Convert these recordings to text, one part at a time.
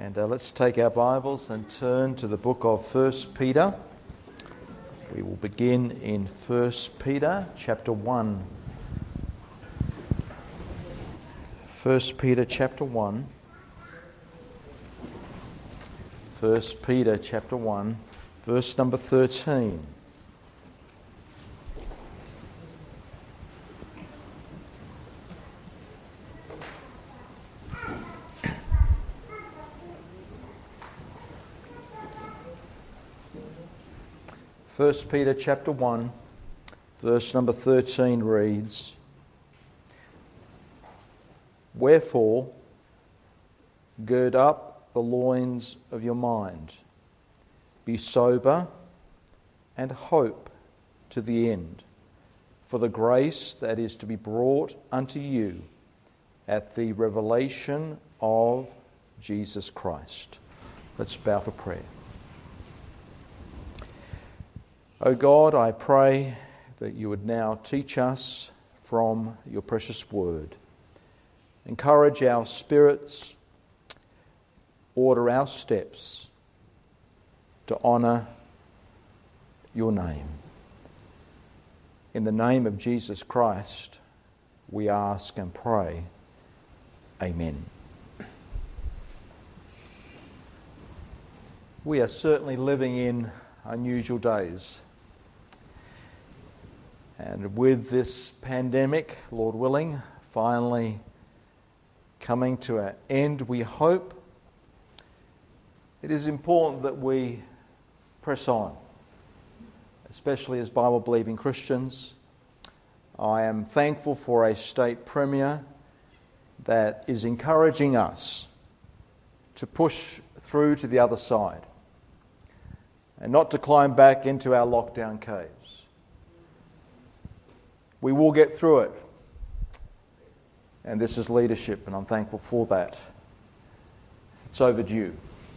And let's take our Bibles and turn to the book of 1 Peter. We will begin in 1 Peter chapter 1. 1 Peter chapter 1. 1 Peter chapter 1, verse number 13. First Peter chapter 1, verse number 13 reads, "Wherefore, gird up the loins of your mind, be sober, and hope to the end, for the grace that is to be brought unto you at the revelation of Jesus Christ." Let's bow for prayer. O God, I pray that you would now teach us from your precious word. Encourage our spirits, order our steps to honour your name. In the name of Jesus Christ, we ask and pray. Amen. We are certainly living in unusual days. And with this pandemic, Lord willing, finally coming to an end, we hope, it is important that we press on, especially as Bible-believing Christians. I am thankful for a state premier that is encouraging us to push through to the other side and not to climb back into our lockdown caves. We will get through it. And this is leadership, and I'm thankful for that. It's overdue.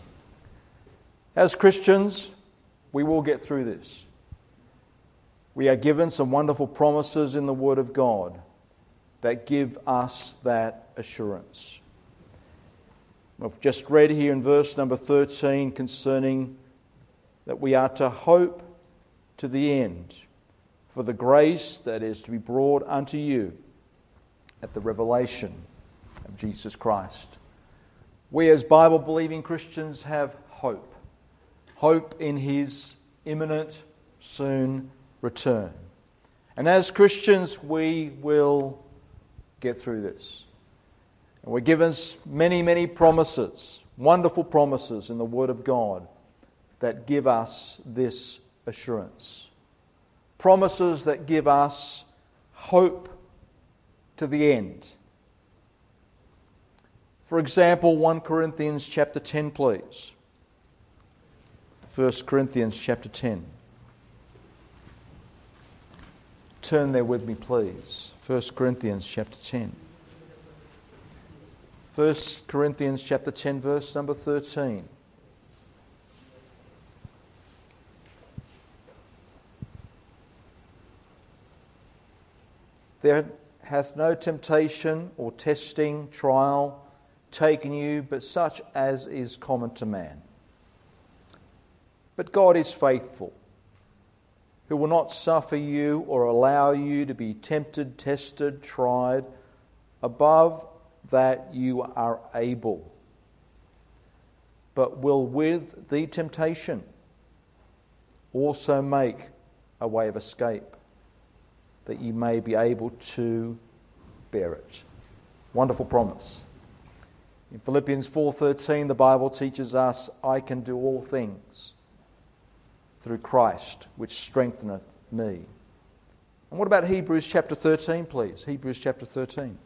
As Christians, we will get through this. We are given some wonderful promises in the Word of God that give us that assurance. I've just read here in verse number 13 concerning that we are to hope to the end for the grace that is to be brought unto you at the revelation of Jesus Christ. We as Bible-believing Christians have hope. Hope in His imminent, soon return. And as Christians, we will get through this. And we're given many, many promises, wonderful promises in the Word of God that give us this assurance. Promises that give us hope to the end. For example, 1 Corinthians chapter 10, please. 1 Corinthians chapter 10. Turn there with me, please. 1 Corinthians chapter 10. 1 Corinthians chapter 10, verse number 13. There hath no temptation or testing, trial taken you, but such as is common to man. But God is faithful, who will not suffer you or allow you to be tempted, tested, tried, above that you are able, but will with the temptation also make a way of escape, that you may be able to bear it. Wonderful promise. In Philippians 4:13, the Bible teaches us, "I can do all things through Christ, which strengtheneth me." And what about Hebrews chapter 13, please? Hebrews chapter 13.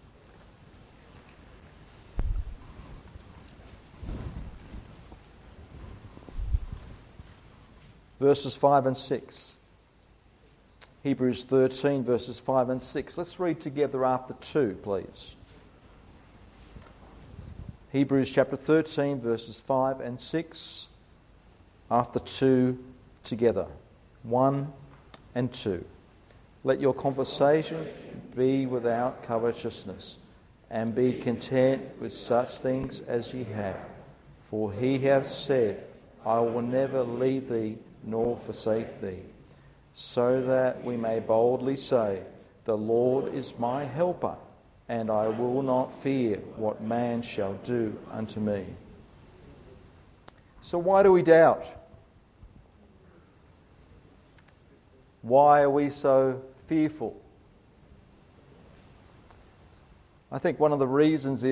Verses 5 and 6. Hebrews 13, verses 5 and 6. Let's read together after 2, please. Hebrews chapter 13, verses 5 and 6. After 2 together. 1 and 2. "Let your conversation be without covetousness, and be content with such things as ye have. For he hath said, I will never leave thee nor forsake thee, so that we may boldly say, the Lord is my helper, and I will not fear what man shall do unto me. So why do we doubt? Why are we so fearful? I think one of the reasons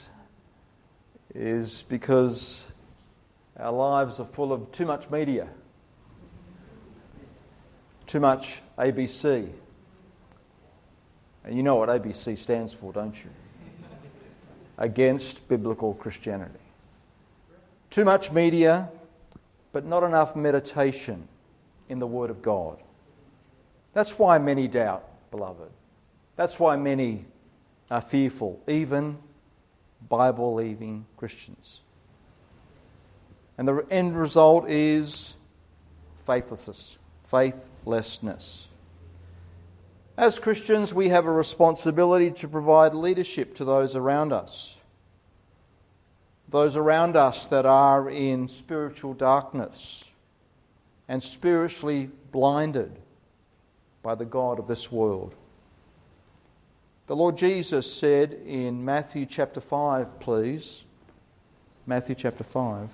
is because our lives are full of too much media, too much ABC. And you know what ABC stands for, don't you? Against biblical Christianity. Too much media, but not enough meditation in the Word of God. That's why many doubt, beloved. That's why many are fearful, even Bible-believing Christians. And the end result is faithlessness. As Christians, we have a responsibility to provide leadership to those around us. Those around us that are in spiritual darkness and spiritually blinded by the god of this world. The Lord Jesus said in Matthew chapter 5, please. Matthew chapter 5.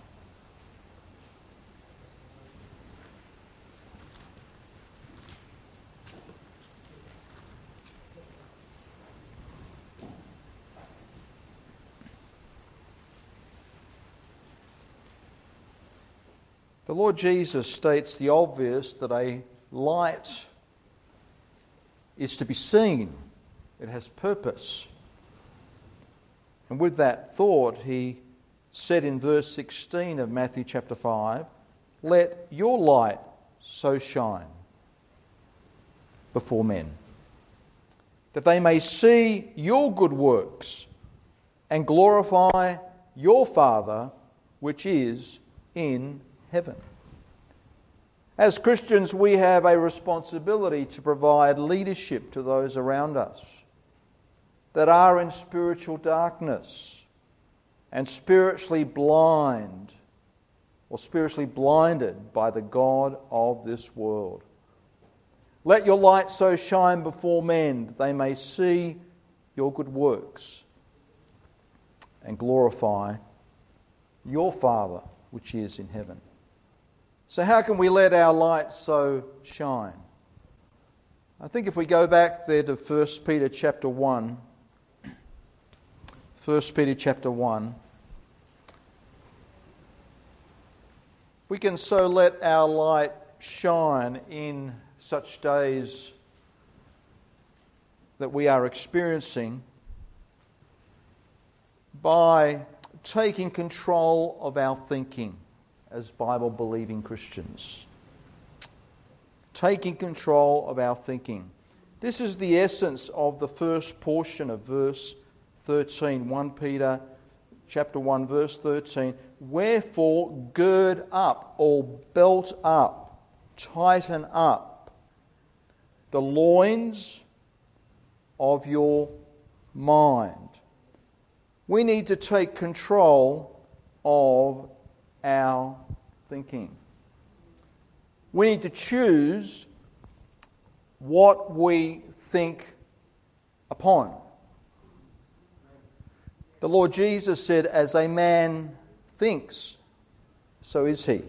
The Lord Jesus states the obvious, that a light is to be seen. It has purpose. And with that thought, he said in verse 16 of Matthew chapter 5, let your light so shine before men, that they may see your good works and glorify your Father which is in heaven. As Christians, we have a responsibility to provide leadership to those around us that are in spiritual darkness and spiritually blind or spiritually blinded by the god of this world. Let your light so shine before men that they may see your good works and glorify your Father which is in heaven. So how can we let our light so shine? I think if we go back there to 1 Peter chapter 1, 1 Peter chapter 1, we can so let our light shine in such days that we are experiencing by taking control of our thinking as Bible-believing Christians. Taking control of our thinking. This is the essence of the first portion of verse 13, 1 Peter chapter 1 verse 13. Wherefore gird up or belt up, tighten up the loins of your mind. We need to take control of our thinking. We need to choose what we think upon. The Lord Jesus said, as a man thinks, so is he.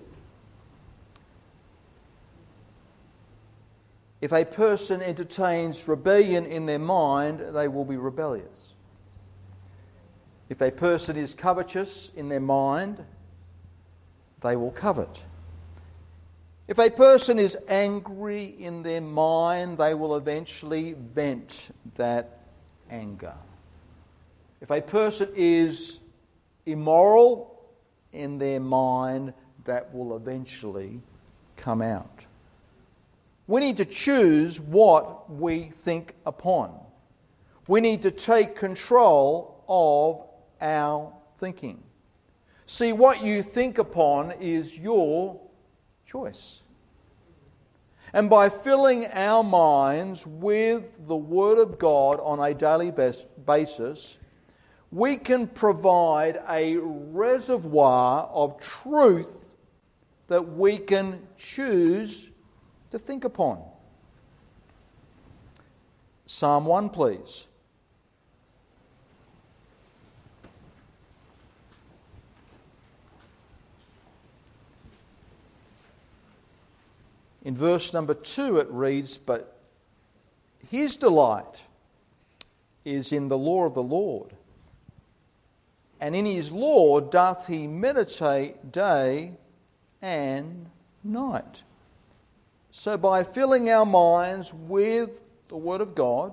If a person entertains rebellion in their mind, they will be rebellious. If a person is covetous in their mind, they will covet. If a person is angry in their mind, they will eventually vent that anger. If a person is immoral in their mind, that will eventually come out. We need to choose what we think upon. We need to take control of our thinking. See, what you think upon is your choice. And by filling our minds with the Word of God on a daily basis, we can provide a reservoir of truth that we can choose to think upon. Psalm 1, please. In verse number 2 it reads, "But his delight is in the law of the Lord, and in his law doth he meditate day and night." So by filling our minds with the Word of God,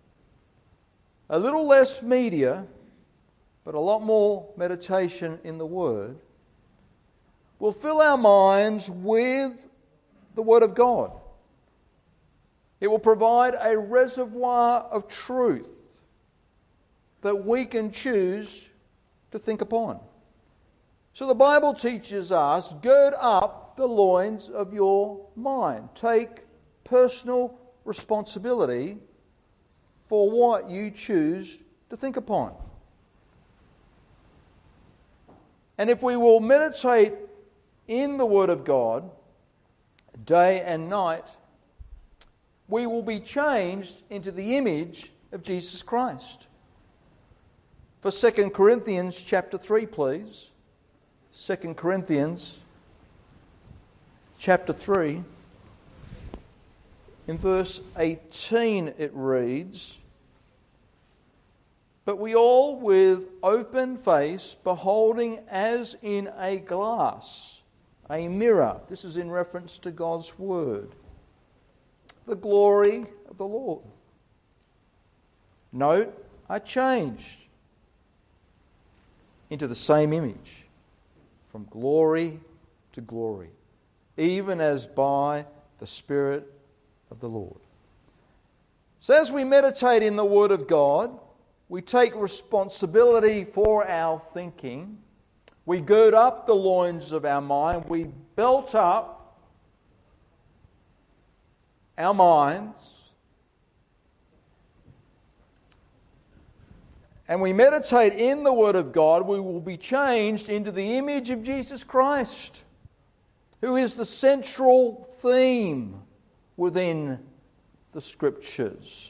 a little less media, but a lot more meditation in the Word, we'll fill our minds with the Word of God. It will provide a reservoir of truth that we can choose to think upon. So the Bible teaches us, gird up the loins of your mind. Take personal responsibility for what you choose to think upon. And if we will meditate in the Word of God day and night, we will be changed into the image of Jesus Christ. For 2 Corinthians chapter 3, please. 2 Corinthians chapter 3. In verse 18 it reads, "But we all with open face, beholding as in a glass, a mirror," this is in reference to God's Word, "the glory of the Lord." Note, are changed into the same image, from glory to glory, even as by the Spirit of the Lord. So as we meditate in the Word of God, we take responsibility for our thinking. We gird up the loins of our mind. We belt up our minds. And we meditate in the Word of God. We will be changed into the image of Jesus Christ, who is the central theme within the Scriptures.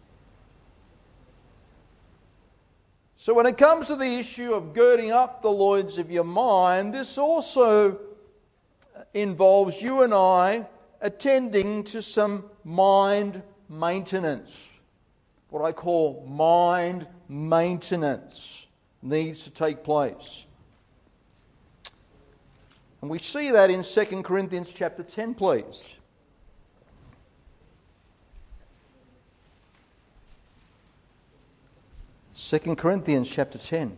So when it comes to the issue of girding up the loins of your mind, this also involves you and I attending to some mind maintenance. What I call mind maintenance needs to take place. And we see that in 2 Corinthians chapter 10, please. Second Corinthians chapter 10,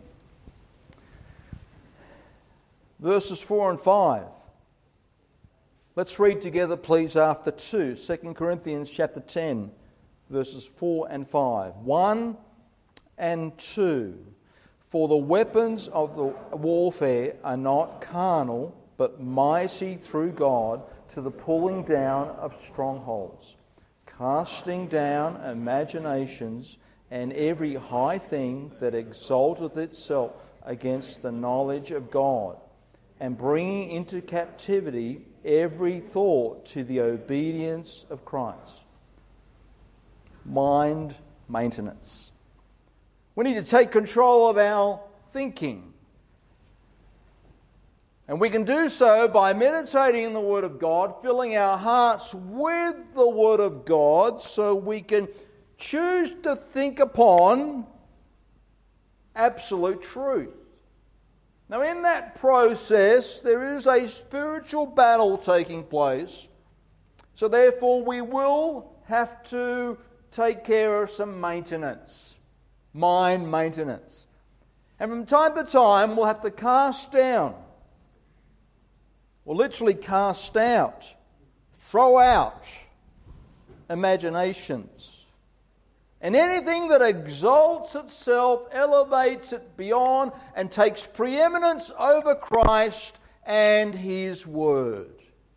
verses 4 and 5. Let's read together, please, after 2. 2 Corinthians chapter 10, verses 4 and 5. 1 and 2. "For the weapons of the warfare are not carnal, but mighty through God to the pulling down of strongholds, casting down imaginations and every high thing that exalteth itself against the knowledge of God, and bringing into captivity every thought to the obedience of Christ." Mind maintenance. We need to take control of our thinking. And we can do so by meditating in the Word of God, filling our hearts with the Word of God, so we can choose to think upon absolute truth. Now, in that process, there is a spiritual battle taking place. So therefore, we will have to take care of some maintenance, mind maintenance. And from time to time, we'll have to cast down, or literally cast out, throw out imaginations. And anything that exalts itself, elevates it beyond, and takes preeminence over Christ and His Word.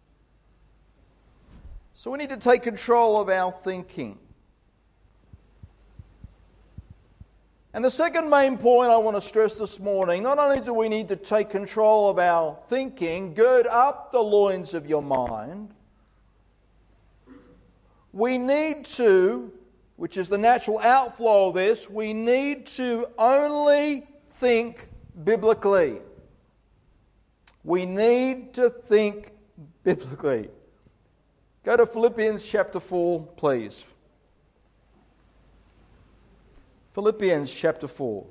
So we need to take control of our thinking. And the second main point I want to stress this morning, not only do we need to take control of our thinking, gird up the loins of your mind, we need to, which is the natural outflow of this, we need to only think biblically. We need to think biblically. Go to Philippians chapter 4, please. Philippians chapter 4.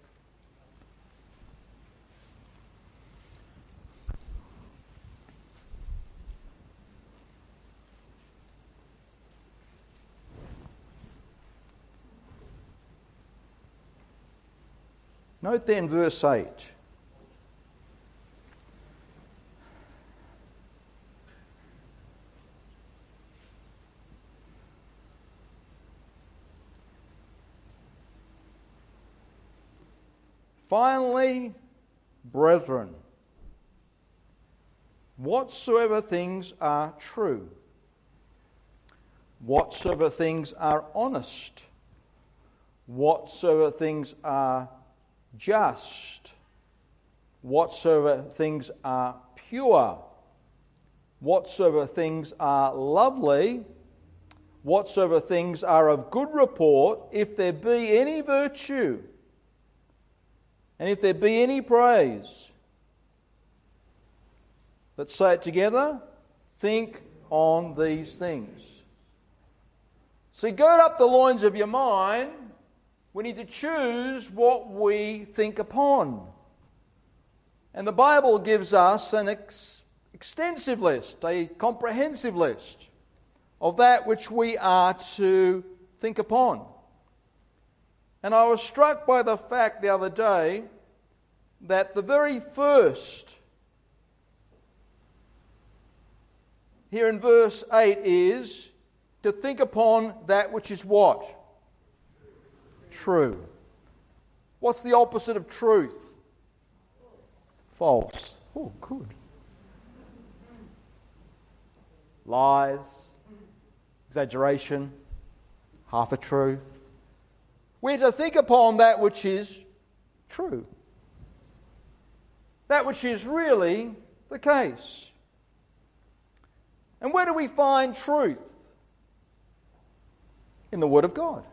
Note then verse 8. Finally, brethren, whatsoever things are true, whatsoever things are honest, whatsoever things are just, whatsoever things are pure, whatsoever things are lovely, whatsoever things are of good report, if there be any virtue, and if there be any praise, let's say it together, think on these things. See, gird up the loins of your mind. We need to choose what we think upon. And the Bible gives us an extensive list, a comprehensive list of that which we are to think upon. And I was struck by the fact the other day that the very first here in verse 8 is to think upon that which is what? True. What's the opposite of truth? False. Oh, good. Lies, exaggeration, half a truth. We're to think upon that which is true. That which is really the case. And where do we find truth? In the Word of God.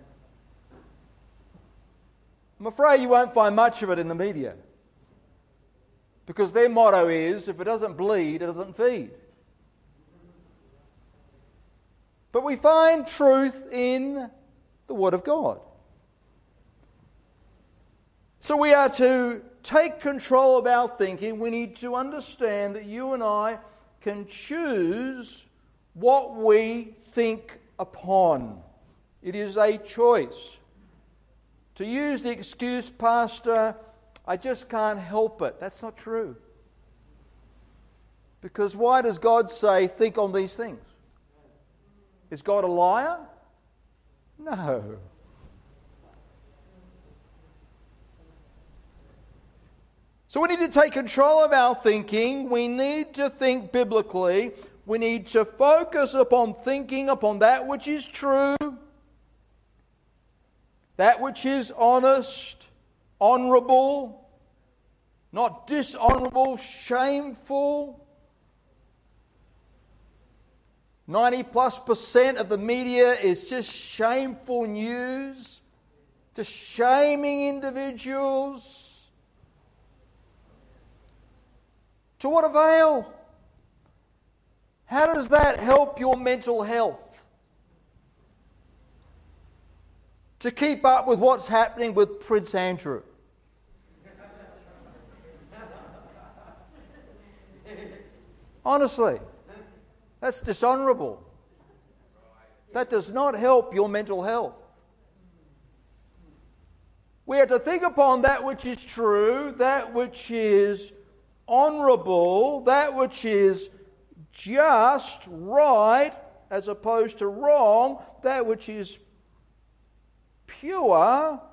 I'm afraid you won't find much of it in the media. Because their motto is, if it doesn't bleed, it doesn't feed. But we find truth in the Word of God. So we are to take control of our thinking. We need to understand that you and I can choose what we think upon. It is a choice. To use the excuse, Pastor, I just can't help it. That's not true. Because why does God say, think on these things? Is God a liar? No. So we need to take control of our thinking. We need to think biblically. We need to focus upon thinking upon that which is true, that which is honest, honourable, not dishonourable, shameful. 90+% of the media is just shameful news, just shaming individuals. To what avail? How does that help your mental health? To keep up with what's happening with Prince Andrew. Honestly, that's dishonourable. That does not help your mental health. We are to think upon that which is true, that which is honourable, that which is just, right, as opposed to wrong, that which is pure,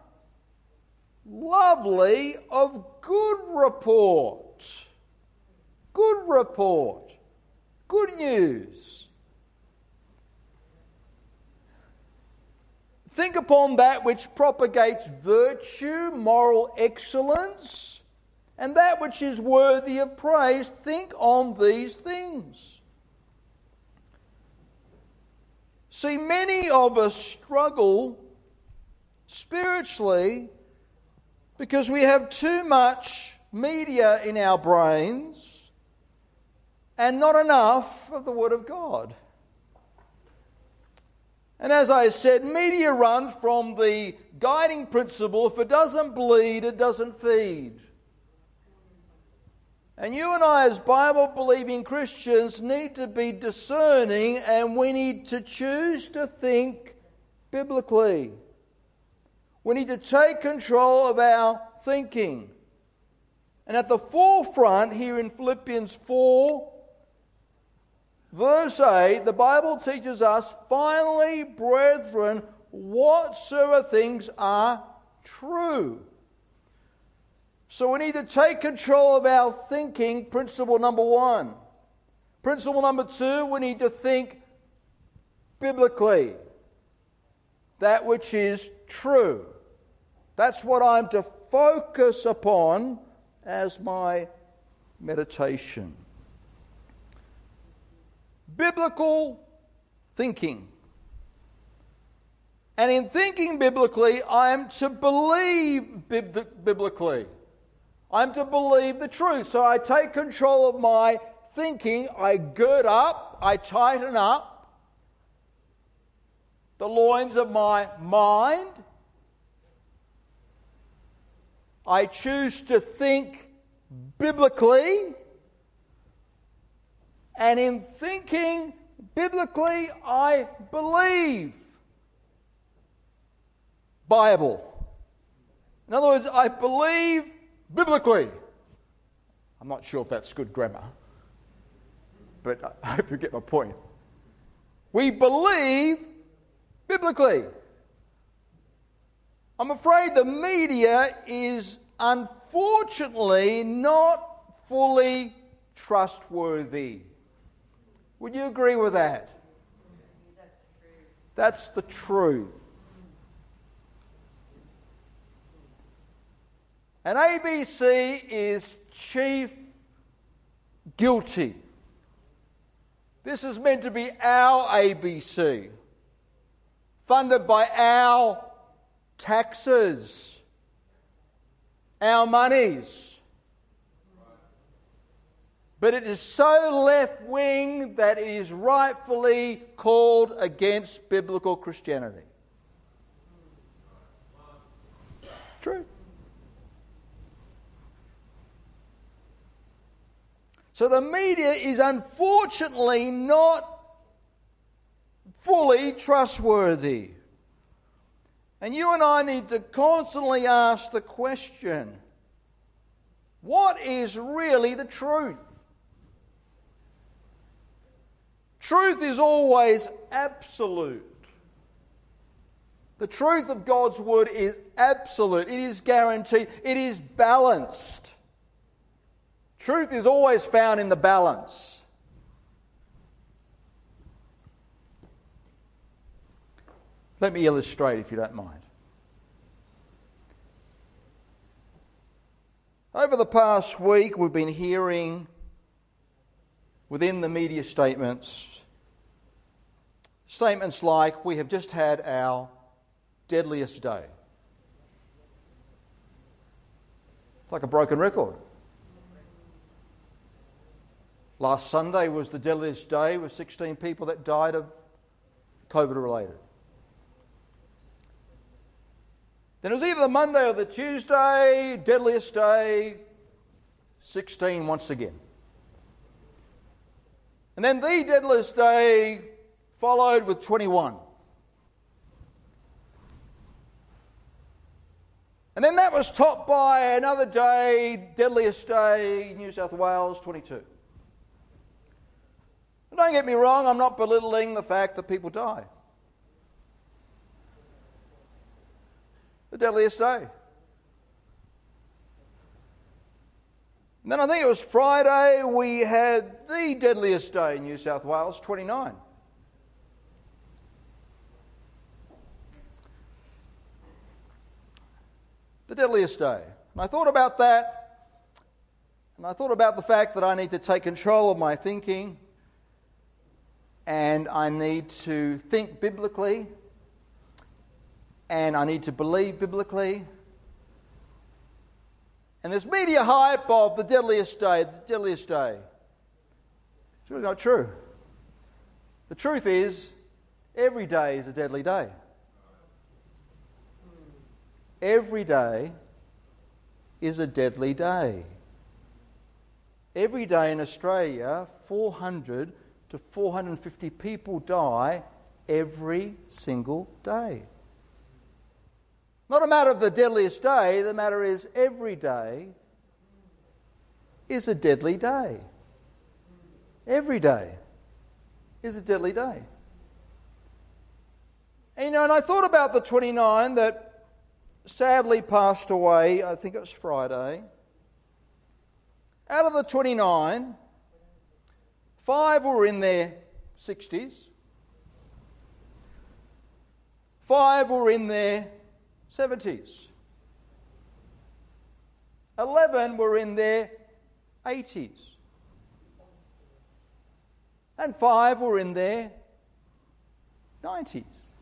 lovely, of good report. Good report. Good news. Think upon that which propagates virtue, moral excellence, and that which is worthy of praise. Think on these things. See, many of us struggle spiritually because we have too much media in our brains and not enough of the Word of God. And as I said, media runs from the guiding principle, if it doesn't bleed, it doesn't feed. And you and I, as Bible-believing Christians, need to be discerning, and we need to choose to think biblically. We need to take control of our thinking. And at the forefront here in Philippians 4, verse 8, the Bible teaches us, finally, brethren, whatsoever things are true. So we need to take control of our thinking, principle number 1. Principle number 2, we need to think biblically. That which is true. That's what I'm to focus upon as my meditation. Biblical thinking. And in thinking biblically, I am to believe biblically. I'm to believe the truth. So I take control of my thinking. I gird up, I tighten up the loins of my mind. I choose to think biblically. And in thinking biblically, I believe Bible. In other words, I believe biblically. I'm not sure if that's good grammar, but I hope you get my point. We believe biblically. I'm afraid the media is unfortunately not fully trustworthy. Would you agree with that? That's the truth. And ABC is chief guilty. This is meant to be our ABC, funded by our taxes, our monies. But it is so left-wing that it is rightfully called against biblical Christianity. True. So the media is unfortunately not fully trustworthy. And you and I need to constantly ask the question, what is really the truth? Truth is always absolute. The truth of God's Word is absolute. It is guaranteed. It is balanced. Truth is always found in the balance. Let me illustrate, if you don't mind. Over the past week, we've been hearing within the media statements like, we have just had our deadliest day. It's like a broken record. Last Sunday was the deadliest day with 16 people that died of COVID-related. Then it was either the Monday or the Tuesday, deadliest day, 16 once again. And then the deadliest day followed with 21. And then that was topped by another day, deadliest day, New South Wales, 22. And don't get me wrong, I'm not belittling the fact that people die. The deadliest day. And then I think it was Friday, we had the deadliest day in New South Wales, 29. The deadliest day. And I thought about that, and I thought about the fact that I need to take control of my thinking, and I need to think biblically, and I need to believe biblically. And this media hype of the deadliest day. It's really not true. The truth is, every day is a deadly day. Every day is a deadly day. Every day in Australia, 400 to 450 people die every single day. Not a matter of the deadliest day, the matter is every day is a deadly day. Every day is a deadly day. And I thought about the 29 that sadly passed away, I think it was Friday. Out of the 29, 5 were in their 60s, 5 were in their 70s, 11 were in their 80s, and 5 were in their 90s.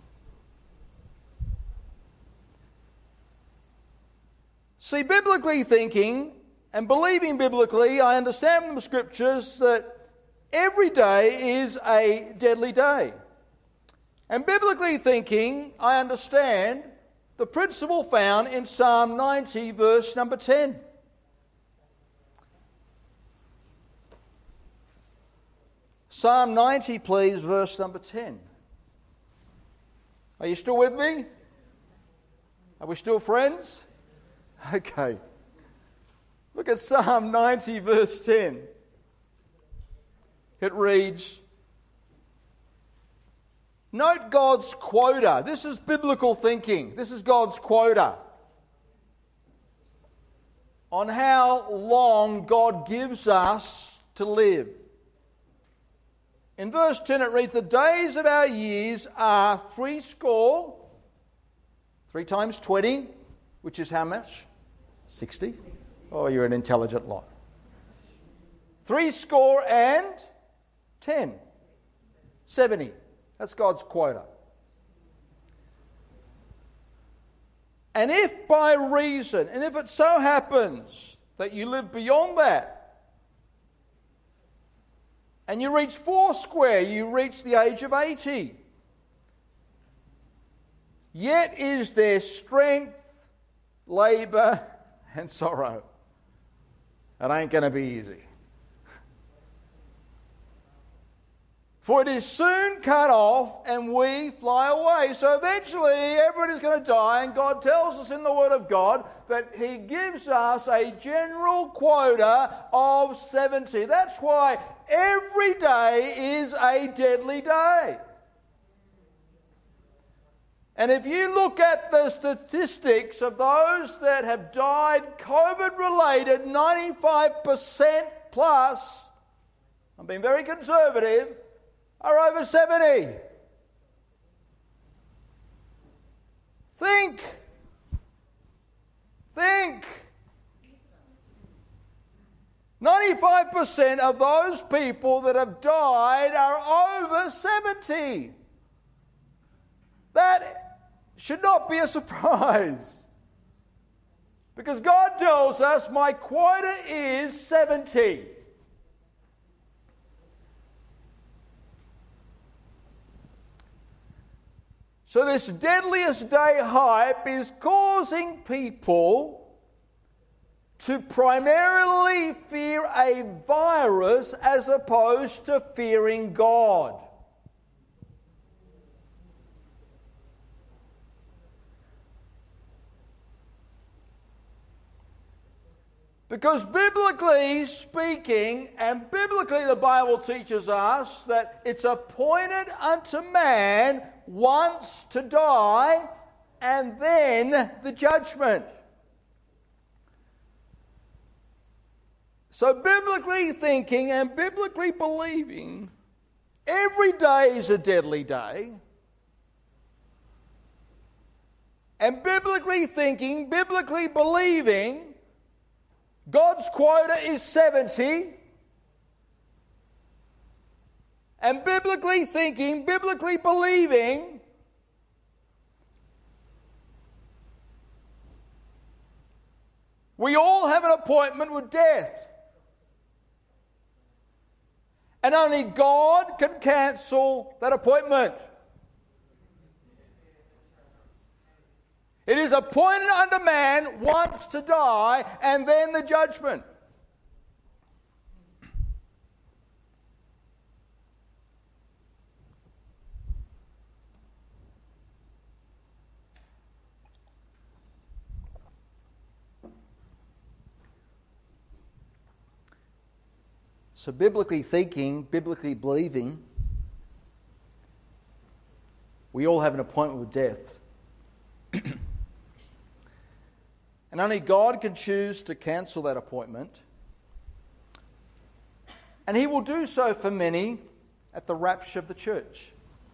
See, biblically thinking and believing biblically, I understand from the Scriptures that every day is a deadly day. And biblically thinking, I understand the principle found in Psalm 90, verse number 10. Psalm 90, please, verse number 10. Are you still with me? Are we still friends? Okay. Look at Psalm 90, verse 10. It reads, note God's quota. This is biblical thinking. This is God's quota on how long God gives us to live. In verse 10 it reads, the days of our years are 60, 3 times 20, which is how much? 60? Oh, you're an intelligent lot. 70. 70. That's God's quota. And if by reason, and if it so happens that you live beyond that, and you reach 40, you reach the age of 80, yet is there strength, labour, and sorrow. It ain't going to be easy. For it is soon cut off and we fly away. So eventually everybody's going to die, and God tells us in the Word of God that He gives us a general quota of 70. That's why every day is a deadly day. And if you look at the statistics of those that have died COVID-related, 95% plus, I'm being very conservative, are over 70. Think. 95% of those people that have died are over 70. That should not be a surprise. Because God tells us, my quota is 70. So this deadliest day hype is causing people to primarily fear a virus as opposed to fearing God. Because biblically speaking, and biblically the Bible teaches us that it's appointed unto man once to die and then the judgment. So biblically thinking and biblically believing, every day is a deadly day. And biblically thinking, biblically believing, God's quota is 70. And biblically thinking, biblically believing, we all have an appointment with death. And only God can cancel that appointment. It is appointed unto man once to die, and then the judgment. So biblically thinking, biblically believing, we all have an appointment with death. And only God can choose to cancel that appointment. And He will do so for many at the rapture of the church.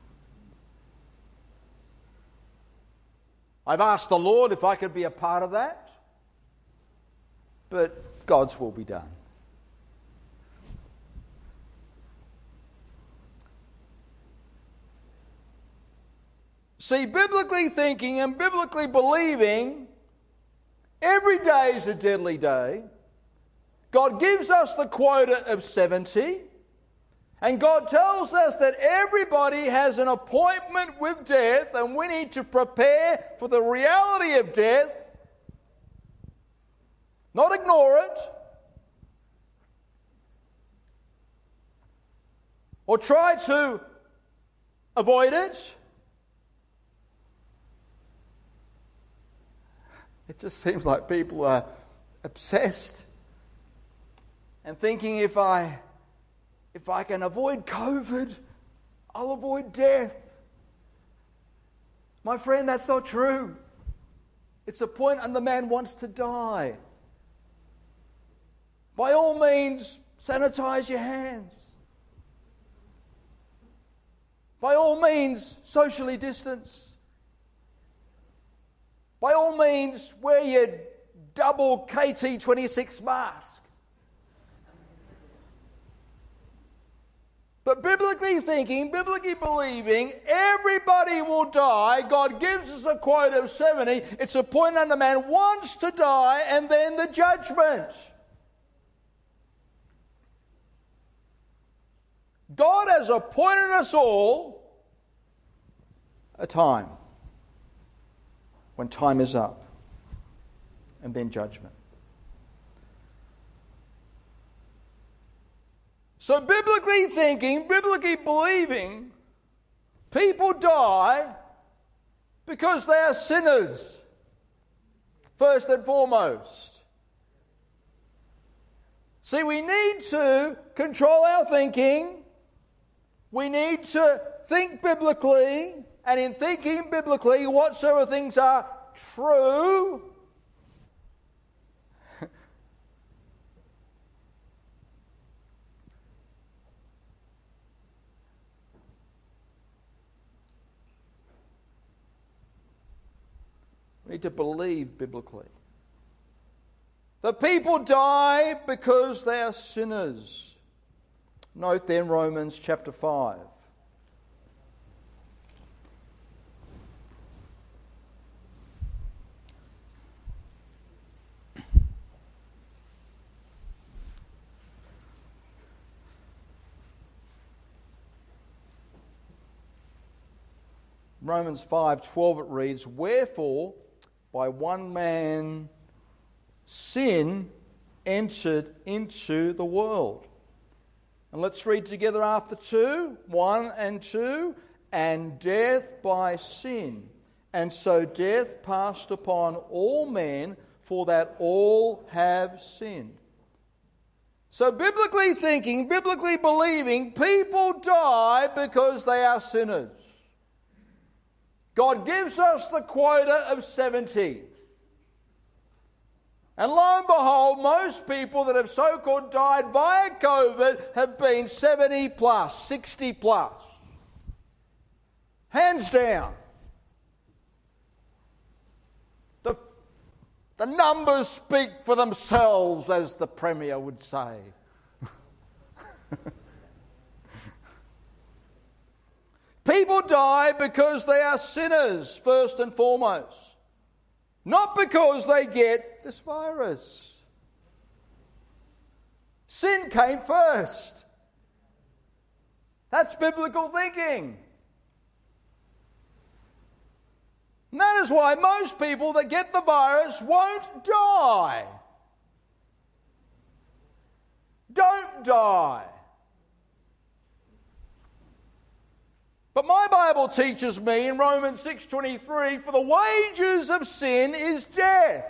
I've asked the Lord if I could be a part of that, but God's will be done. See, biblically thinking and biblically believing, every day is a deadly day. God gives us the quota of 70, and God tells us that everybody has an appointment with death, and we need to prepare for the reality of death, not ignore it, or try to avoid it. It just seems like people are obsessed and thinking if I can avoid COVID, I'll avoid death. My friend, that's not true. It's a point and the man wants to die. By all means, sanitize your hands. By all means, socially distance. By all means, wear your double KT26 mask. But biblically thinking, biblically believing, everybody will die. God gives us a quota of 70. It's appointed unto man once to die, and then the judgment. God has appointed us all a time when time is up, and then judgment. So biblically thinking, biblically believing, people die because they are sinners, first and foremost. See, we need to control our thinking. We need to think biblically, and in thinking biblically, whatsoever things are true, we need to believe biblically. The people die because they are sinners. Note then Romans chapter 5. Romans 5:12 it reads, "Wherefore by one man sin entered into the world." And let's read together after 2, 1 and 2. "And death by sin. And so death passed upon all men, for that all have sinned." So biblically thinking, biblically believing, people die because they are sinners. God gives us the quota of 70. And lo and behold, most people that have so-called died via COVID have been 70 plus, 60 plus. Hands down. The numbers speak for themselves, as the Premier would say. People die because they are sinners, first and foremost. Not because they get this virus. Sin came first. That's biblical thinking. And that is why most people that get the virus won't die. Don't die. But my Bible teaches me in Romans 6:23, for the wages of sin is death.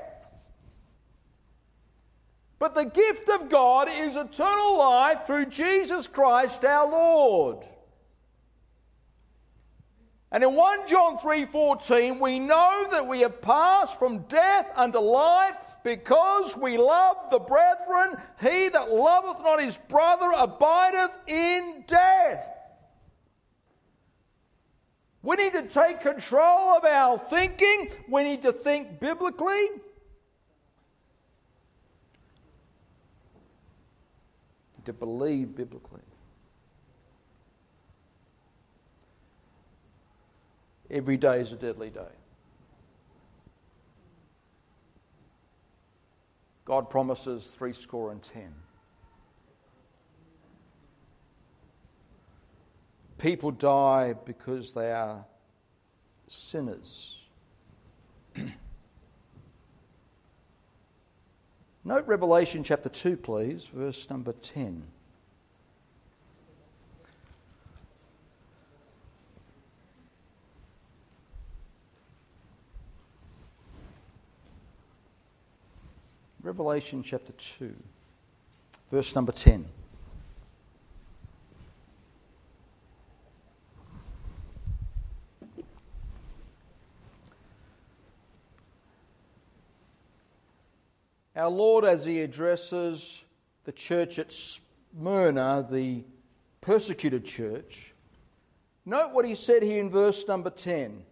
But the gift of God is eternal life through Jesus Christ our Lord. And in 1 John 3:14, we know that we have passed from death unto life because we love the brethren. He that loveth not his brother abideth in death. We need to take control of our thinking. We need to think biblically. To believe biblically. Every day is a deadly day. God promises 70. People die because they are sinners. Note Revelation chapter 2, please, verse number 10. Revelation chapter 2, verse number 10. Our Lord, as he addresses the church at Smyrna, the persecuted church, note what he said here in verse number 10.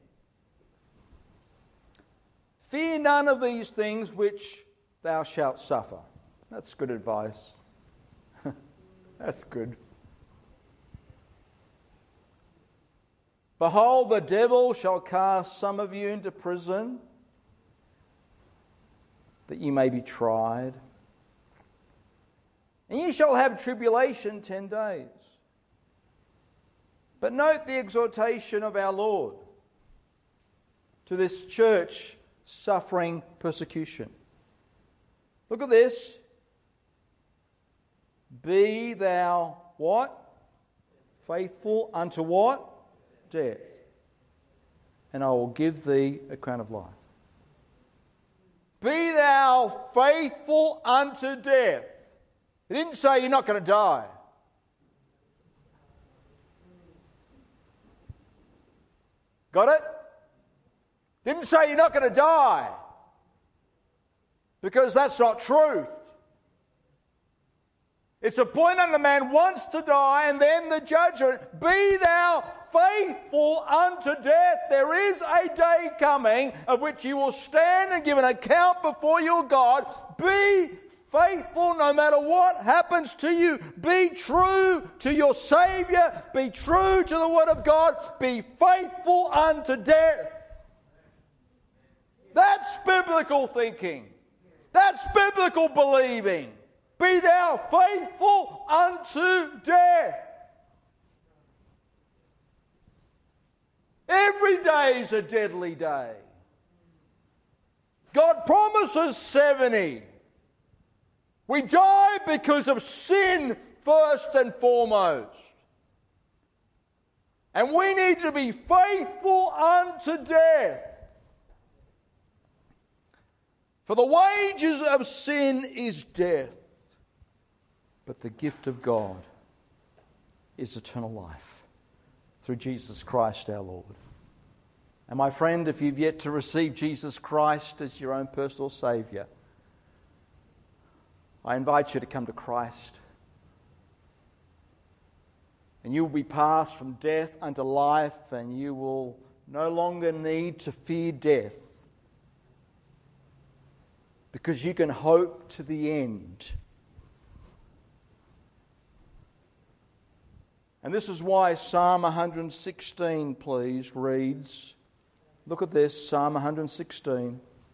Fear none of these things which thou shalt suffer. That's good advice. That's good. Behold, the devil shall cast some of you into prison, that ye may be tried. And ye shall have tribulation 10 days. But note the exhortation of our Lord to this church suffering persecution. Look at this. Be thou what? Faithful unto what? Death. And I will give thee a crown of life. Be thou faithful unto death. It didn't say you're not going to die. Got it? Didn't say you're not going to die. Because that's not truth. It's appointed a man once to die and then the judgment. Be thou faithful unto death. There is a day coming of which you will stand and give an account before your God. Be faithful no matter what happens to you. Be true to your Saviour. Be true to the Word of God. Be faithful unto death. That's biblical thinking. That's biblical believing. Be thou faithful unto death. Every day is a deadly day. God promises 70. We die because of sin first and foremost. And we need to be faithful unto death. For the wages of sin is death, but the gift of God is eternal life through Jesus Christ our Lord. And my friend, if you've yet to receive Jesus Christ as your own personal Saviour, I invite you to come to Christ. And you will be passed from death unto life, and you will no longer need to fear death. because you can hope to the end. And this is why Psalm 116, please, reads, look at this, Psalm 116.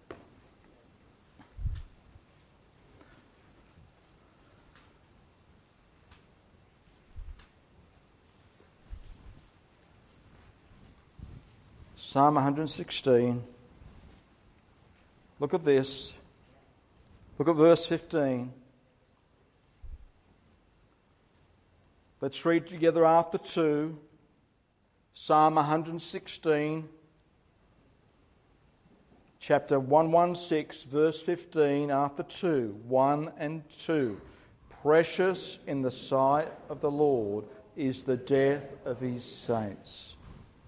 Psalm 116. Look at this. Look at verse 15. Let's read together after 2. Psalm 116, chapter 116, verse 15, after 2. 1 and 2. Precious in the sight of the Lord is the death of his saints.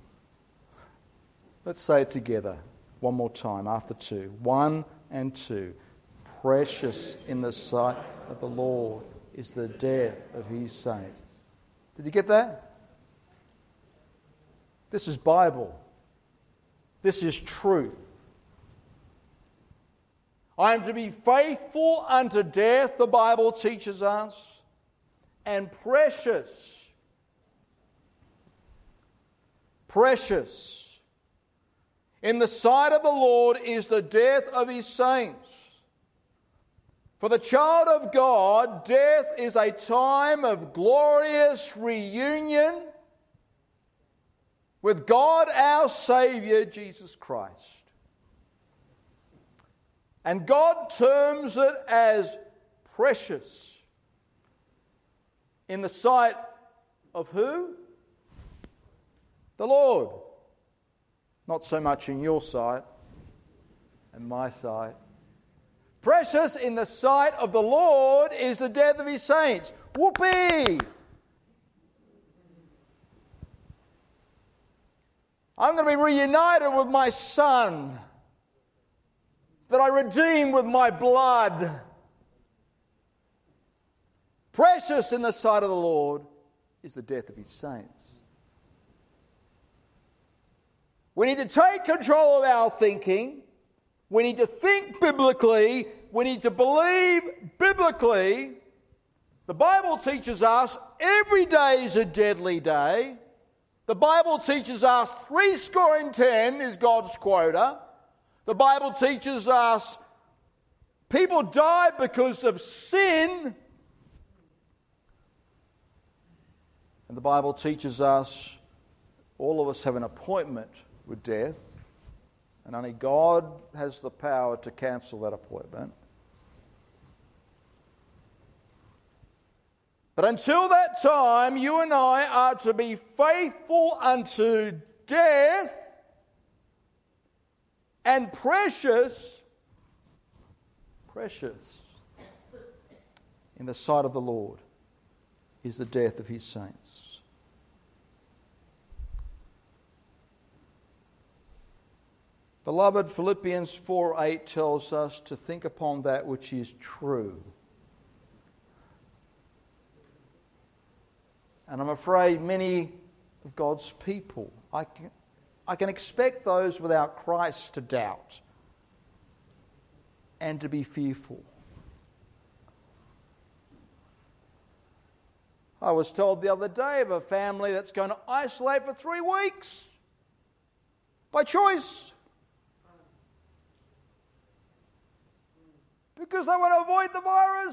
Let's say it together one more time after 2. 1 and 2. Precious in the sight of the Lord is the death of his saints. Did you get that? This is Bible. This is truth. I am to be faithful unto death, the Bible teaches us, and precious in the sight of the Lord is the death of his saints. For the child of God, death is a time of glorious reunion with God our Saviour, Jesus Christ. And God terms it as precious in the sight of who? The Lord. Not so much in your sight and my sight. Precious in the sight of the Lord is the death of his saints. Whoopee! I'm going to be reunited with my son that I redeemed with my blood. Precious in the sight of the Lord is the death of his saints. We need to take control of our thinking. We need to think biblically. We need to believe biblically. The Bible teaches us every day is a deadly day. The Bible teaches us 70 is God's quota. The Bible teaches us people die because of sin. And the Bible teaches us all of us have an appointment with death. And only God has the power to cancel that appointment. But until that time, you and I are to be faithful unto death, and precious in the sight of the Lord is the death of his saints. Beloved, Philippians 4:8 tells us to think upon that which is true. And I'm afraid many of God's people, I can expect those without Christ to doubt and to be fearful. I was told the other day of a family that's going to isolate for 3 weeks by choice, because they want to avoid the virus.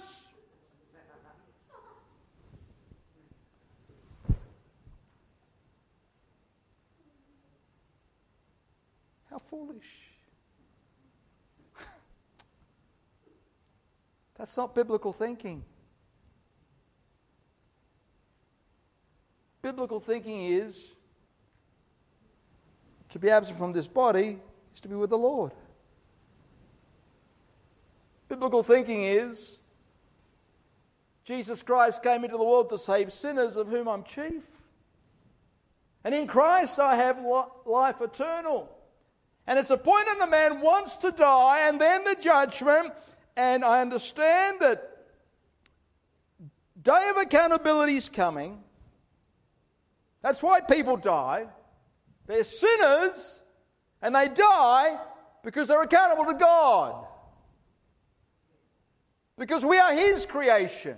How foolish. That's not biblical thinking. Biblical thinking is to be absent from this body is to be with the Lord. Biblical thinking is Jesus Christ came into the world to save sinners, of whom I'm chief. And in Christ I have life eternal. And it's appointed the man wants to die and then the judgment. And I understand that day of accountability is coming. That's why people die. They're sinners and they die because they're accountable to God. Because we are His creation.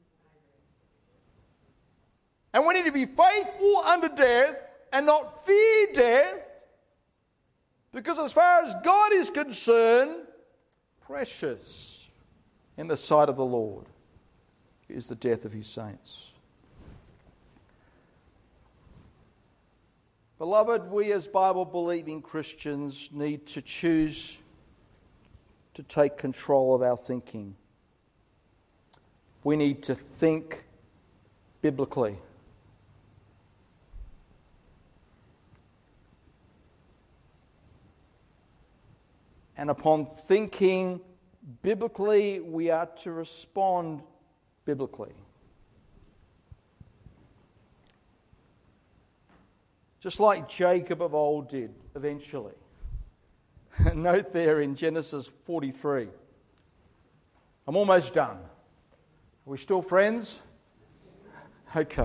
And we need to be faithful unto death and not fear death, because as far as God is concerned, precious in the sight of the Lord is the death of His saints. Beloved, we as Bible-believing Christians need to choose to take control of our thinking. We need to think biblically. And upon thinking biblically, we are to respond biblically. Just like Jacob of old did eventually. Note there in Genesis 43. I'm almost done. Are we still friends? Okay.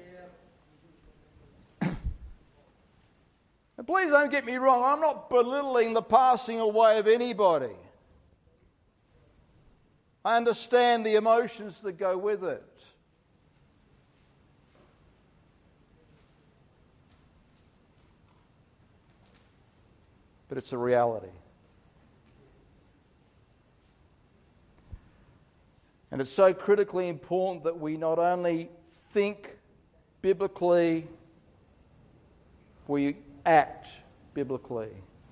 And please don't get me wrong, I'm not belittling the passing away of anybody. I understand the emotions that go with it. But it's a reality. And it's so critically important that we not only think biblically, we act biblically.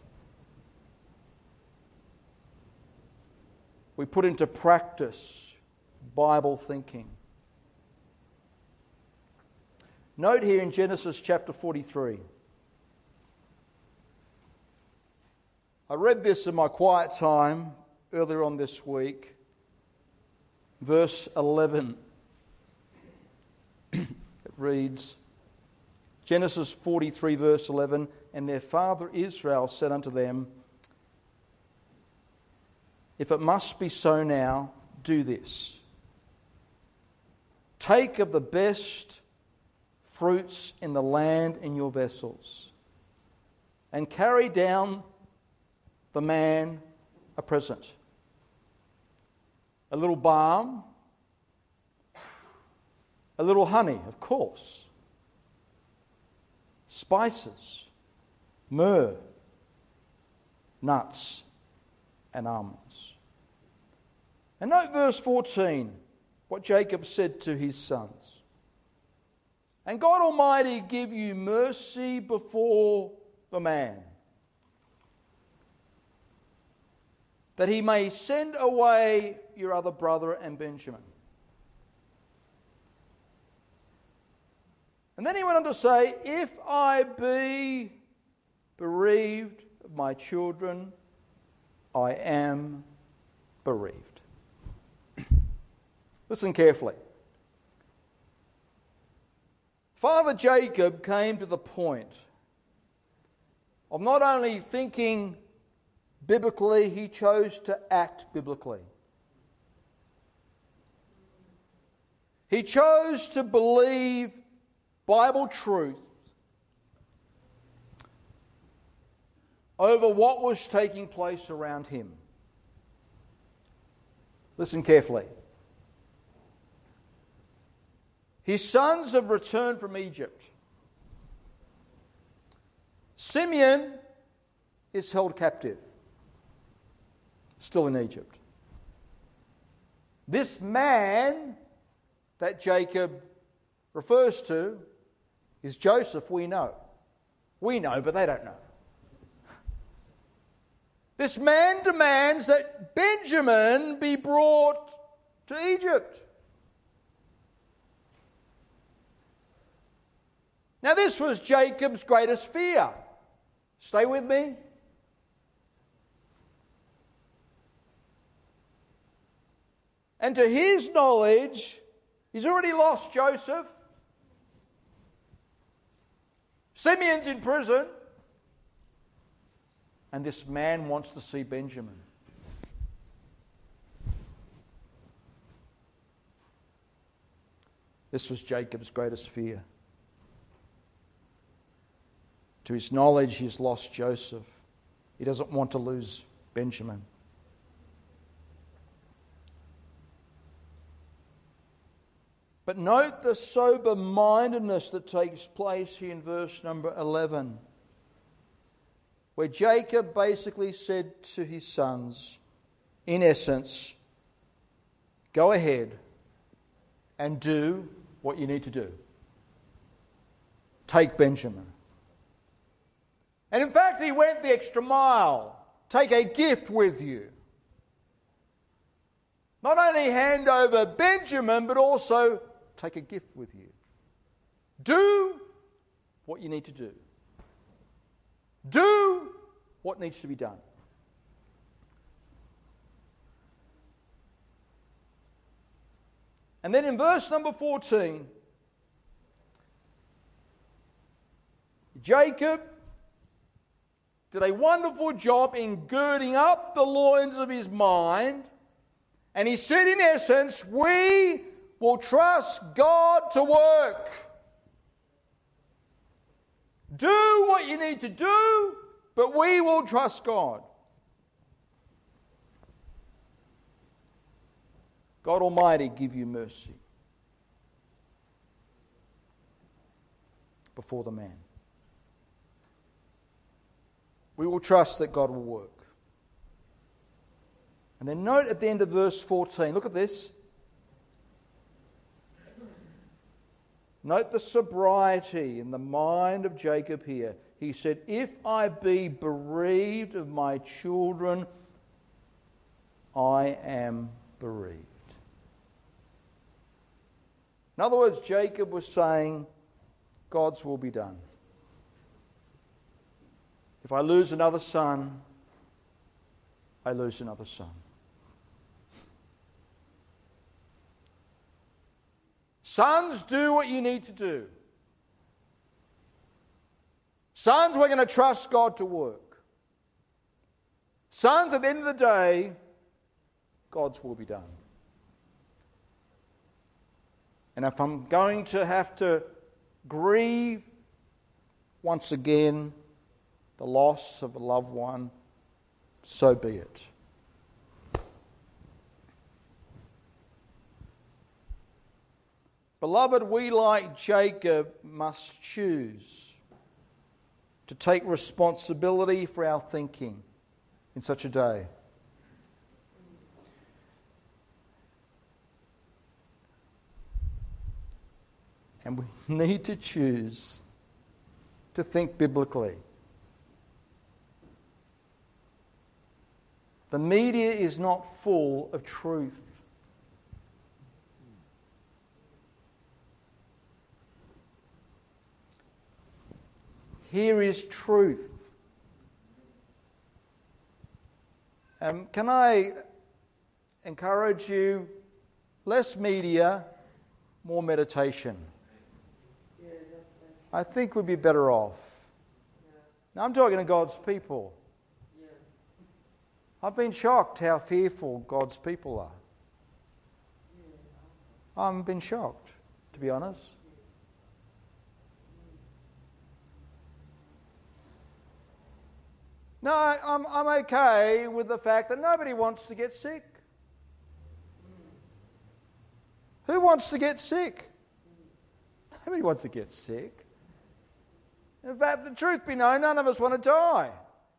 We put into practice Bible thinking. Note here in Genesis chapter 43. I read this in my quiet time earlier on this week. Verse 11. It reads, Genesis 43 verse 11, and their father Israel said unto them, if it must be so now, do this. Take of the best fruits in the land in your vessels, and carry down the man a present. A little balm, a little honey, of course, spices, myrrh, nuts, and almonds. And note verse 14, what Jacob said to his sons. And God Almighty give you mercy before the man, that He may send away your other brother and Benjamin. And then he went on to say, if I be bereaved of my children, I am bereaved. Listen carefully. Father Jacob came to the point of not only thinking biblically, he chose to act biblically. He chose to believe Bible truth over what was taking place around him. Listen carefully. His sons have returned from Egypt. Simeon is held captive, still in Egypt. This man that Jacob refers to is Joseph, we know. We know, but they don't know. This man demands that Benjamin be brought to Egypt. Now, this was Jacob's greatest fear. Stay with me. And to his knowledge, he's already lost Joseph. Simeon's in prison. And this man wants to see Benjamin. This was Jacob's greatest fear. To his knowledge, he's lost Joseph. He doesn't want to lose Benjamin. But note the sober-mindedness that takes place here in verse number 11, where Jacob basically said to his sons, in essence, go ahead and do what you need to do. Take Benjamin. And in fact, he went the extra mile. Take a gift with you. Not only hand over Benjamin, but also take a gift with you. Do what you need to do. Do what needs to be done. And then in verse number 14, Jacob did a wonderful job in girding up the loins of his mind. And he said, in essence, we will trust God to work. Do what you need to do, but we will trust God. God Almighty give you mercy before the man. We will trust that God will work. And then note at the end of verse 14, look at this. Note the sobriety in the mind of Jacob here. He said, if I be bereaved of my children, I am bereaved. In other words, Jacob was saying, God's will be done. If I lose another son, I lose another son. Sons, do what you need to do. Sons, we're going to trust God to work. Sons, at the end of the day, God's will be done. And if I'm going to have to grieve once again the loss of a loved one, so be it. Beloved, we, like Jacob, must choose to take responsibility for our thinking in such a day. And we need to choose to think biblically. The media is not full of truth. Here is truth. Can I encourage you, less media, more meditation? I think we'd be better off. Now, I'm talking to God's people. I've been shocked how fearful God's people are. I've been shocked, to be honest. No, I'm okay with the fact that nobody wants to get sick. Who wants to get sick? Nobody wants to get sick. In fact, the truth be known, none of us want to die.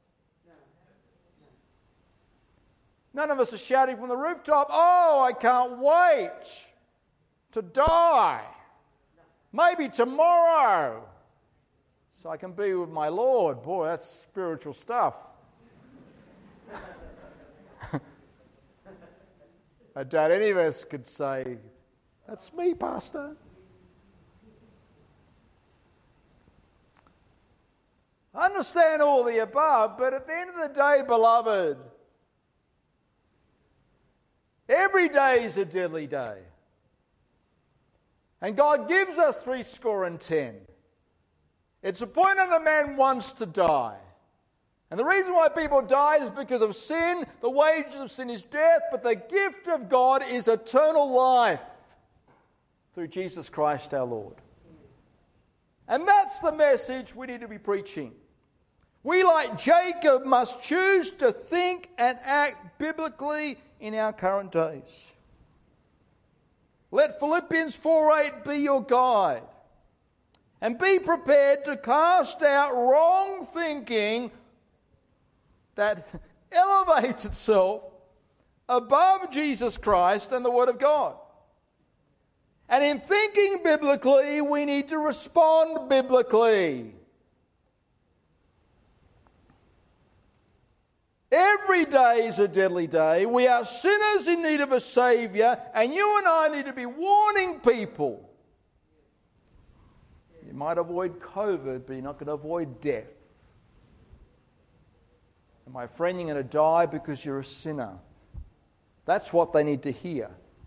None of us are shouting from the rooftop, oh, I can't wait to die. Maybe tomorrow, so I can be with my Lord. Boy, that's spiritual stuff. I doubt any of us could say, that's me, Pastor. I understand all the above, but at the end of the day, beloved, every day is a deadly day. And God gives us 70. It's appointed that man wants to die. And the reason why people die is because of sin. The wages of sin is death, but the gift of God is eternal life through Jesus Christ our Lord. And that's the message we need to be preaching. We, like Jacob, must choose to think and act biblically in our current days. Let Philippians 4:8 be your guide. And be prepared to cast out wrong thinking that elevates itself above Jesus Christ and the Word of God. And in thinking biblically, we need to respond biblically. Every day is a deadly day. We are sinners in need of a Saviour, and you and I need to be warning people. You might avoid COVID, but you're not going to avoid death. And my friend, you're going to die because you're a sinner. That's what they need to hear.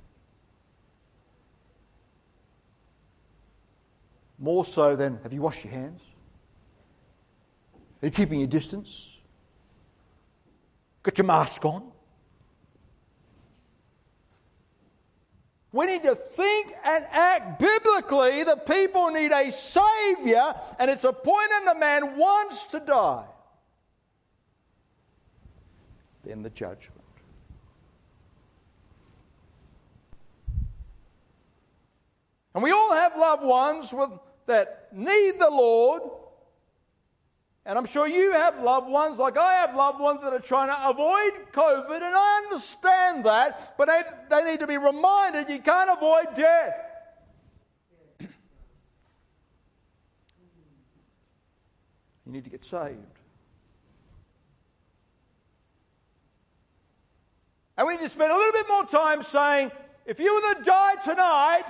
More so than, have you washed your hands? Are you keeping your distance? Got your mask on? We need to think and act biblically. The people need a Saviour, and it's appointed the man wants to die. Then the judgment. And we all have loved ones that need the Lord. And I'm sure you have loved ones, like I have loved ones, that are trying to avoid COVID, and I understand that, but they need to be reminded you can't avoid death. You need to get saved. And we need to spend a little bit more time saying, if you were to die tonight,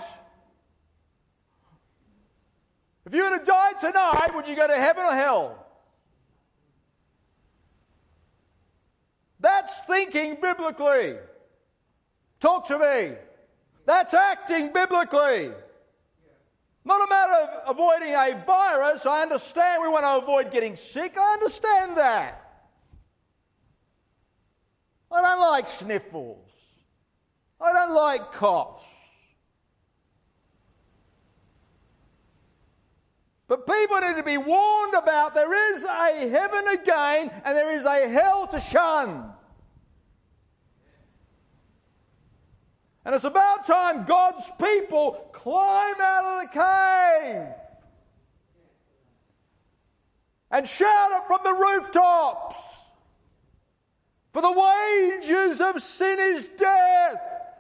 would you go to heaven or hell? That's thinking biblically. Talk to me. That's acting biblically. Not a matter of avoiding a virus. I understand we want to avoid getting sick. I understand that. I don't like sniffles. I don't like coughs. But people need to be warned about there is a heaven again and there is a hell to shun. And it's about time God's people climb out of the cave and shout it from the rooftops. For the wages of sin is death.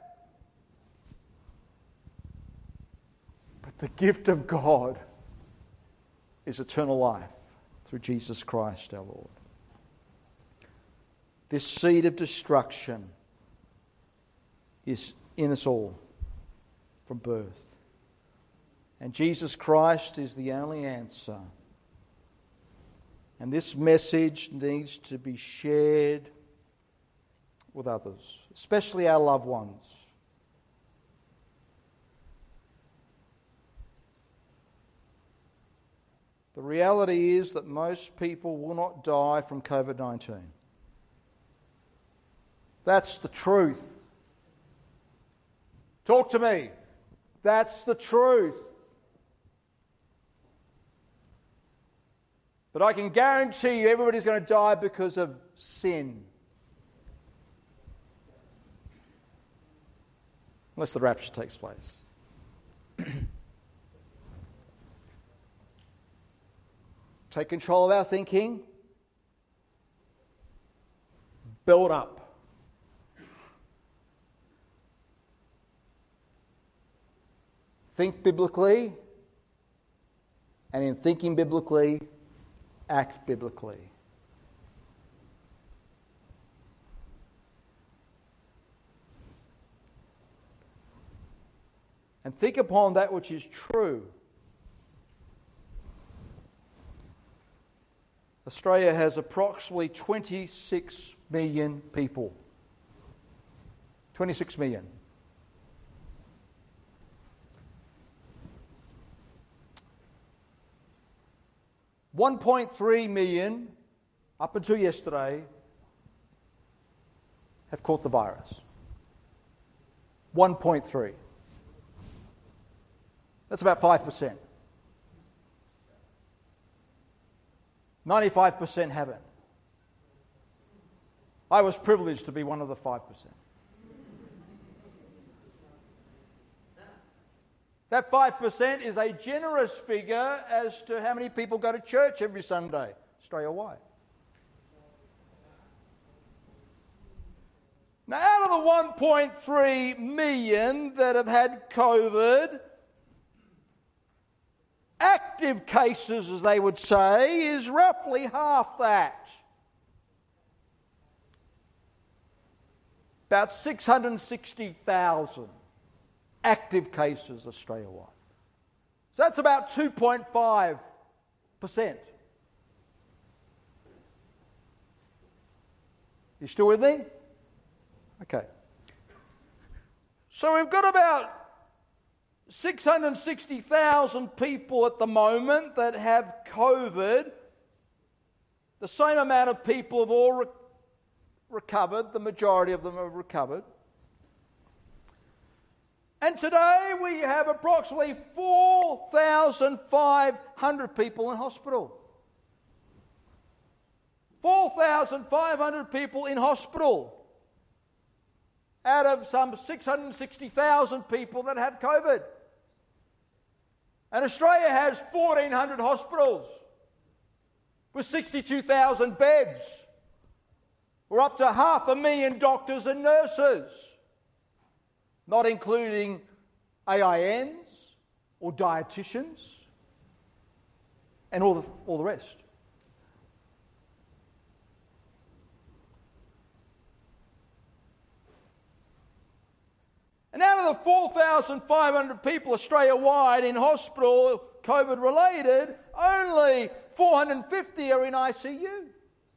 But the gift of God is eternal life through Jesus Christ our Lord. This seed of destruction is in us all from birth. And Jesus Christ is the only answer. And this message needs to be shared with others, especially our loved ones. The reality is that most people will not die from COVID-19. That's the truth. Talk to me. That's the truth. But I can guarantee you everybody's going to die because of sin. Unless the rapture takes place. Take control of our thinking. Build up. Think biblically. And in thinking biblically, act biblically. And think upon that which is true. Australia has approximately 26 million people. 26 million. $1.3 million, up until yesterday, have caught the virus. 1.3. That's about 5%. 95% haven't. I was privileged to be one of the 5%. That 5% is a generous figure as to how many people go to church every Sunday, Australia-wide. Now, out of the 1.3 million that have had COVID, active cases, as they would say, is roughly half that. About 660,000 active cases Australia-wide. So that's about 2.5%. You still with me? Okay. So we've got about 660,000 people at the moment that have COVID. The same amount of people have all recovered. The majority of them have recovered. And today we have approximately 4,500 people in hospital. 4,500 people in hospital out of some 660,000 people that have COVID. And Australia has 1,400 hospitals with 62,000 beds. We're up to 500,000 doctors and nurses, not including AINs or dietitians and all the rest. And out of the 4,500 people Australia-wide in hospital, COVID-related, only 450 are in ICU.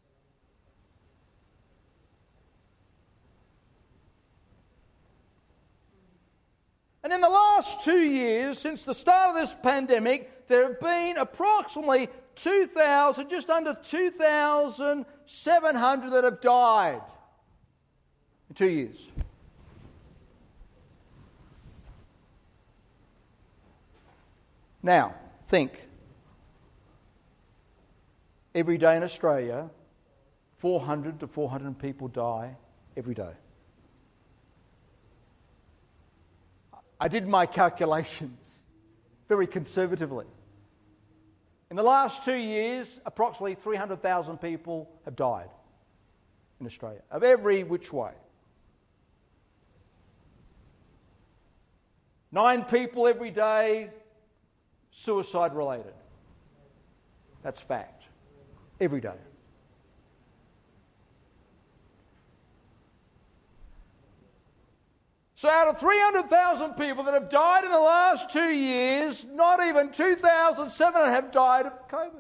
And in the last 2 years, since the start of this pandemic, there have been approximately 2,000, just under 2,700 that have died in 2 years. Now, think. Every day in Australia, 400 to 400 people die every day. I did my calculations very conservatively. In the last 2 years, approximately 300,000 people have died in Australia, of every which way. 9 people every day, suicide related. That's fact. Every day. So out of 300,000 people that have died in the last 2 years, not even 2,700 have died of COVID.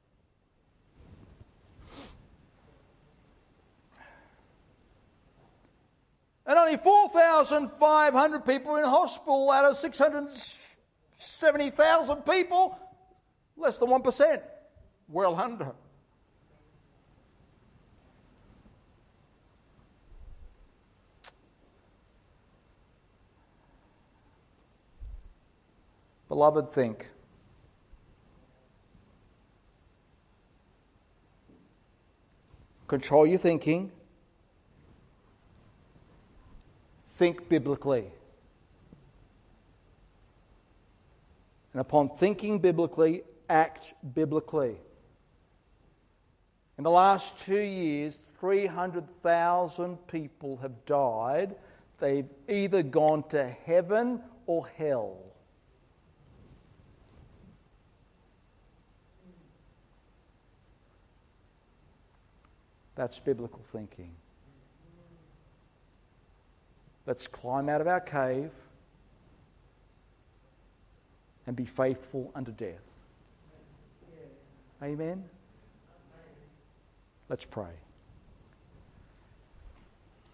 And only 4,500 people in hospital out of 670,000 people, less than 1%, well under. Beloved, think. Control your thinking. Think biblically. And upon thinking biblically, act biblically. In the last 2 years, 300,000 people have died. They've either gone to heaven or hell. That's biblical thinking. Let's climb out of our cave and be faithful unto death. Amen? Let's pray.